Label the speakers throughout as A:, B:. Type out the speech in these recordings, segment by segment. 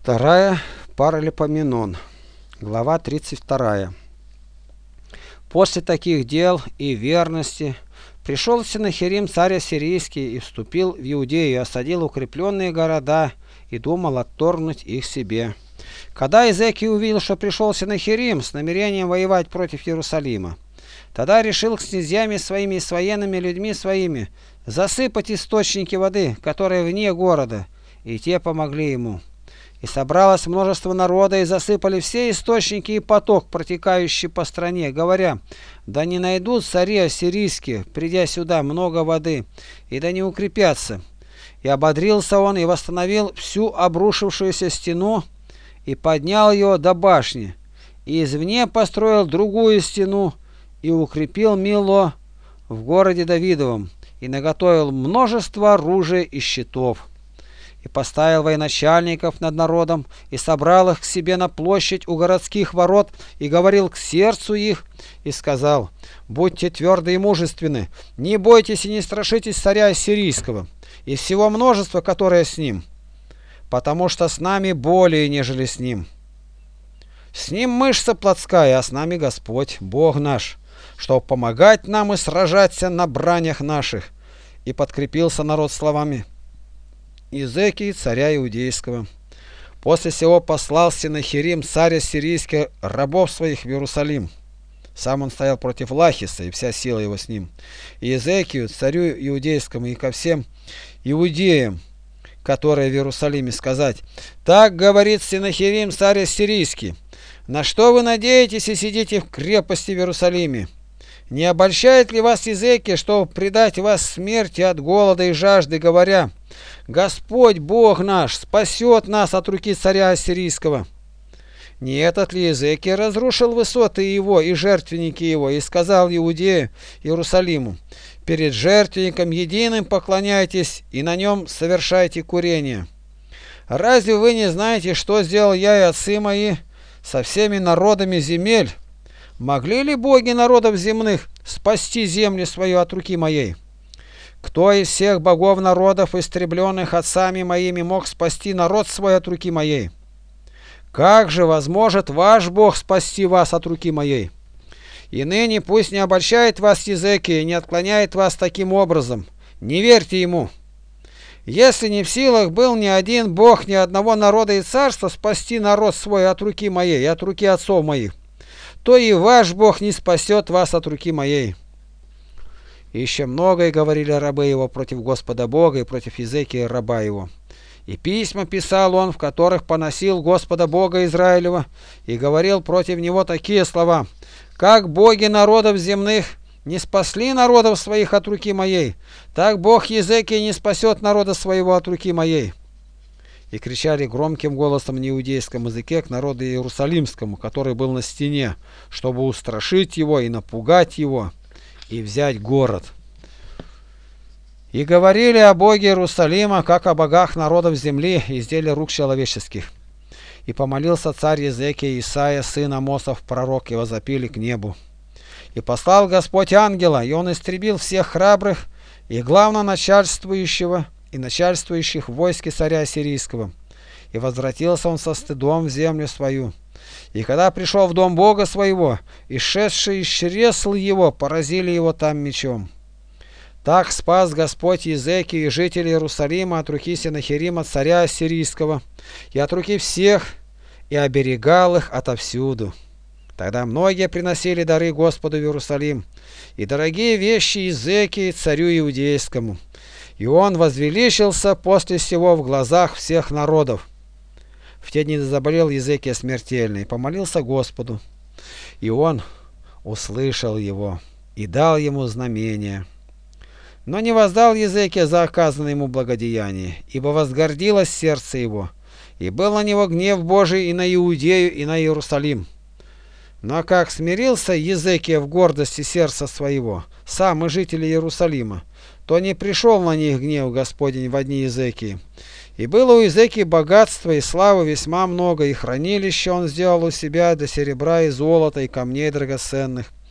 A: Вторая Паралипоменон, глава 32. После таких дел и верности пришел Сеннахерим царь ассирийский и вступил в Иудею, и осадил укрепленные города и думал отторгнуть их себе. Когда Изекия увидел, что пришел Сеннахерим с намерением воевать против Иерусалима, тогда решил с князьями своими и с военными людьми своими засыпать источники воды, которые вне города, и те помогли ему. И собралось множество народа, и засыпали все источники и поток, протекающий по стране, говоря: да не найдут цари ассирийские, придя сюда, много воды, и да не укрепятся. И ободрился он, и восстановил всю обрушившуюся стену, и поднял ее до башни, и извне построил другую стену, и укрепил Мило в городе Давидовом, и наготовил множество оружия и щитов. И поставил военачальников над народом, и собрал их к себе на площадь у городских ворот, и говорил к сердцу их, и сказал: будьте тверды и мужественны, не бойтесь и не страшитесь царя ассирийского и всего множества, которое с ним, потому что с нами более, нежели с ним. С ним мышца плотская, а с нами Господь, Бог наш, чтобы помогать нам и сражаться на бранях наших. И подкрепился народ словами Изекии, царя иудейского. После сего послал Сеннахерим царь ассирийский рабов своих в Иерусалим. Сам он стоял против Лахиса, и вся сила его с ним. И Изекию, царю иудейскому, и ко всем иудеям, которые в Иерусалиме, сказать: так говорит Сеннахерим царь ассирийский: на что вы надеетесь и сидите в крепости в Иерусалиме? Не обольщает ли вас Изекия, чтобы предать вас смерти от голода и жажды, говоря: Господь Бог наш спасет нас от руки царя ассирийского? Не этот ли Изекия разрушил высоты его и жертвенники его, и сказал Иудею, Иерусалиму: перед жертвенником единым поклоняйтесь и на нем совершайте курение? Разве вы не знаете, что сделал я и отцы мои со всеми народами земель? Могли ли боги народов земных спасти землю свою от руки моей? Кто из всех богов народов, истребленных отцами моими, мог спасти народ свой от руки моей? Как же возможет ваш Бог спасти вас от руки моей? И ныне пусть не обольщает вас Изекия, не отклоняет вас таким образом. Не верьте ему. Если не в силах был ни один Бог, ни одного народа и царства спасти народ свой от руки моей и от руки отцов моих, то и ваш Бог не спасет вас от руки моей. И еще многое говорили рабы его против Господа Бога и против Изекии раба его. И письма писал он, в которых поносил Господа Бога Израилева, и говорил против него такие слова: как боги народов земных не спасли народов своих от руки моей, так Бог Изекия не спасет народа своего от руки моей. И кричали громким голосом на иудейском языке к народу иерусалимскому, который был на стене, чтобы устрашить его и напугать его, и взять город. И говорили о Боге Иерусалима, как о богах народов земли и изделия рук человеческих. И помолился царь Изекия Исаия, сын Амосов, пророк, и возопили к небу. И послал Господь ангела, и он истребил всех храбрых и главноначальствующего и начальствующих в войске царя ассирийского. И возвратился он со стыдом в землю свою. И когда пришел в дом Бога своего, и шедшие из чресл его поразили его там мечом. Так спас Господь Изекию и жителей Иерусалима от руки Сеннахерима царя ассирийского и от руки всех, и оберегал их отовсюду. Тогда многие приносили дары Господу в Иерусалим, и дорогие вещи Изекии царю иудейскому. И он возвеличился после сего в глазах всех народов. В те дни заболел Изекия смертельно, и помолился Господу. И он услышал его, и дал ему знамение. Но не воздал Изекия за оказанное ему благодеяние, ибо возгордилось сердце его, и был на него гнев Божий и на Иудею, и на Иерусалим. Но как смирился Изекия в гордости сердца своего, сам и жители Иерусалима, то не пришел на них гнев Господень во дни Изекии. И было у Изекии богатства и славы весьма много, и хранилище он сделал у себя до серебра и золота и камней драгоценных.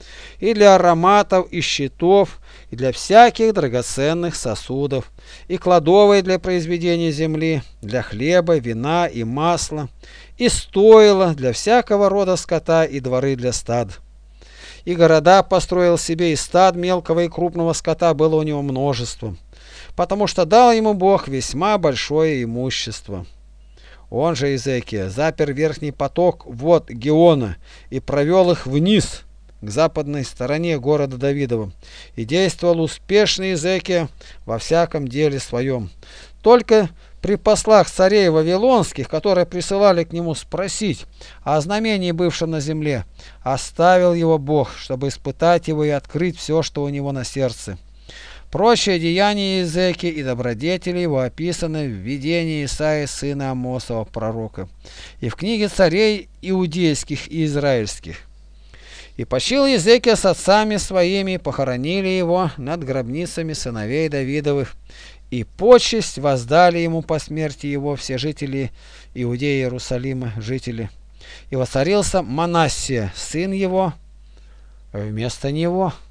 A: и для ароматов, и щитов, и для всяких драгоценных сосудов, и кладовой для произведения земли, для хлеба, вина и масла, и стойла для всякого рода скота, и дворы для стад. И города построил себе, и стад мелкого и крупного скота было у него множество, потому что дал ему Бог весьма большое имущество. Он же, Иезекия, запер верхний поток вод Геона и провел их вниз к западной стороне города Давидова, и действовал успешно Иезекия во всяком деле своем. Только при послах царей вавилонских, которые присылали к нему спросить о знамении, бывшем на земле, оставил его Бог, чтобы испытать его и открыть все, что у него на сердце. Прочие деяния Иезекии и добродетели его описаны в видении Исаии сына Амосова пророка и в книге царей иудейских и израильских. И почил Иезекия с отцами своими, похоронили его над гробницами сыновей Давидовых, и почесть воздали ему по смерти его все жители Иудеи и Иерусалима, жители. И воцарился Манассия, сын его, вместо него.